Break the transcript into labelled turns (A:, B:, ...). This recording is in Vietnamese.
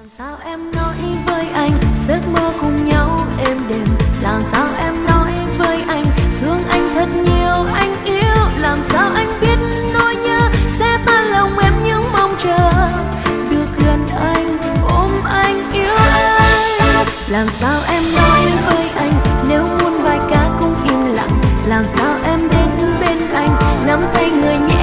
A: sao em nói với anh giấc mơ cùng nhau êm đềm, làm sao em nói với anh thương anh thật nhiều anh yêu, làm sao anh biết nỗi nhớ sẽ tan lòng em những mong chờ được gần anh ôm anh yêu anh. Làm sao em nói với anh nếu muôn vai ca cũng im lặng, làm sao em đến bên anh nắm tay người nhé.